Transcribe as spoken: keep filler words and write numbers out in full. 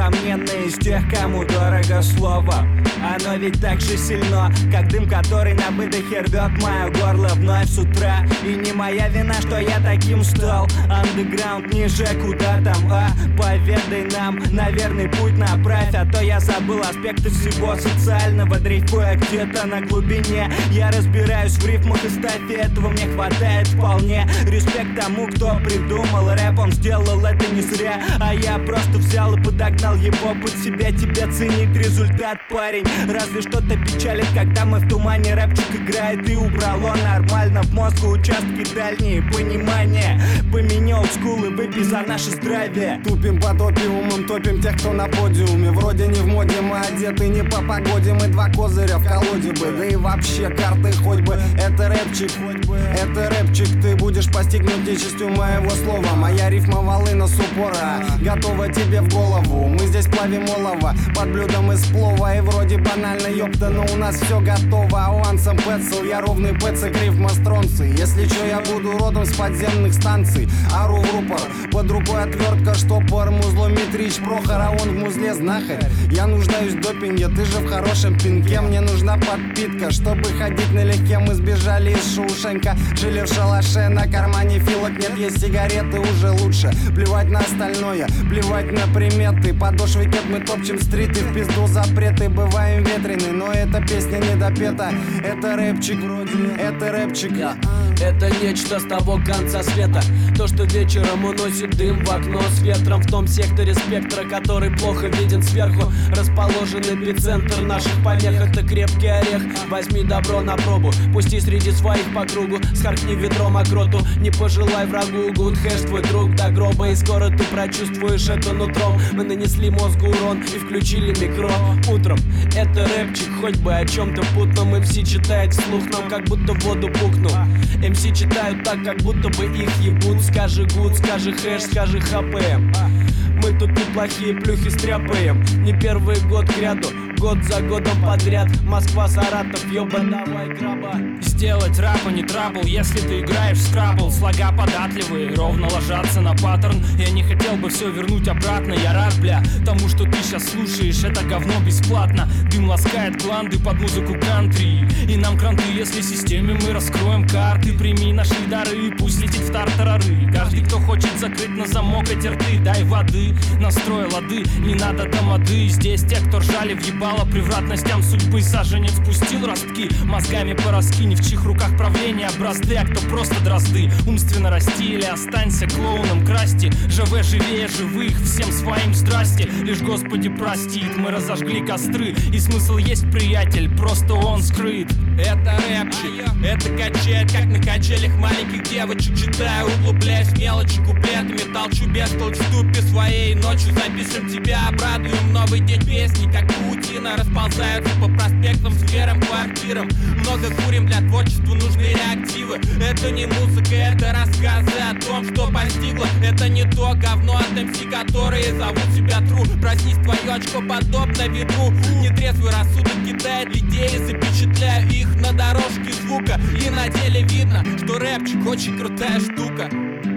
несомненно из тех, кому дорого слово. Оно ведь так же сильно, как дым, который на выдохе рвет мое горло вновь с утра. И не моя вина, что я таким стал. Андеграунд ниже, куда там, а? Поведай нам, на верный путь направь. А то я забыл аспекты всего социального, дрейфуя где-то на глубине. Я разбираюсь в рифмах и стафе, этого мне хватает вполне. Респект тому, кто придумал рэп, он сделал это не зря. А я просто взял и подогнал его под себя. Тебе ценить результат, парень. Разве что-то печалит, когда мы в тумане. Рэпчик играет и убрало нормально в мозгу участки дальние. Понимание, поменял скул и выпей за наше здравие. Тупим под опиумом, топим тех, кто на подиуме. Вроде не в моде, мы одеты не по погоде. Мы два козыря в колоде бы, да и вообще карты хоть бы. Это рэпчик, это рэпчик. Ты будешь постигнуть нечистью моего слова. Моя рифма волына с упора готова тебе в голову. Мы здесь плавим олово под блюдом из плова. И вроде банально, ёпта, но у нас все готово. Авансом пэцл, я ровный пэцл, рифма стронцы. Если чё, я буду родом с подземных станций. Ару в рупор, под рукой отвертка, штопор. Музло Митрич Прохор, а он в музле знахарь. Я нуждаюсь в допинге, ты же в хорошем пинке. Мне нужна подпитка, чтобы ходить налегке. Мы сбежали из Шоушенка, жили в шалаше. На кармане филок нет, есть сигареты, уже лучше. Плевать на остальное, плевать на приметы. Подошвы кет, мы топчем стриты, в пизду запреты. Бываем ветрены, но эта песня не допета. Это рэпчик вроде, это рэпчик. Это нечто с того конца света. То, что вечером уносит дым в окно с ветром. В том секторе спектра, который плохо виден сверху, расположен эпицентр наших помех. Это крепкий орех, возьми добро на пробу. Пусти среди своих по кругу, схаркни ведром окроту. Не пожелай врагу, good hash твой друг до гроба. И скоро ты прочувствуешь это нутром. Мы нанесли мозгу урон и включили микро утром. Это рэпчик, хоть бы о чем-то путном. эм си читает вслух нам, как будто в воду пукнул. эм си читают так, как будто бы их ебут. Скажи гуд, скажи хэш, скажи хпм. Мы тут неплохие плюхи стряпаем. Не первый год кряду, год за годом подряд. Москва, Саратов, ёба, давай краба. Сделать рэп, а не трабл, если ты играешь в скрабл. Слога податливые, ровно ложатся на паттерн. Я не хотел бы все вернуть обратно. Я рад, бля, тому, что ты сейчас слушаешь. Это говно бесплатно. Дым ласкает гланды под музыку кантри. И нам кранты, если системе мы раскроем карты. Прими наши дары, пусть летит в тартарары. Каждый, кто хочет закрыть на замок эти рты, дай воды, настрой лады, не надо тамады. Здесь те, кто ржали в ебало превратностям судьбы. Саженец пустил ростки, мозгами пораскинь. В чьих руках правление бразды, а кто просто дрозды. Умственно расти или останься клоуном красти. Живе живее живых, всем своим здрасте. Лишь Господи простит, мы разожгли костры. И смысл есть, приятель, просто он скрыт. Это рэпчик, это качает, как на качелях маленьких девочек. Читаю, углубляюсь в мелочи куплетами. Толчу без толк в ступе своей. Ночью запишем тебя, обрадуем новый день. Песни, как паутина, расползаются по проспектам, скверам, квартирам. Много курим, для творчества нужны реактивы. Это не музыка, это рассказы о том, что постигло. Это не то говно от эм си, которые зовут себя тру. Проснись, твое очко подобно ветру. Нетрезвый рассудок кидает идеи, запечатляю их на дорожке звука. И на деле видно, что рэпчик очень крутая штука.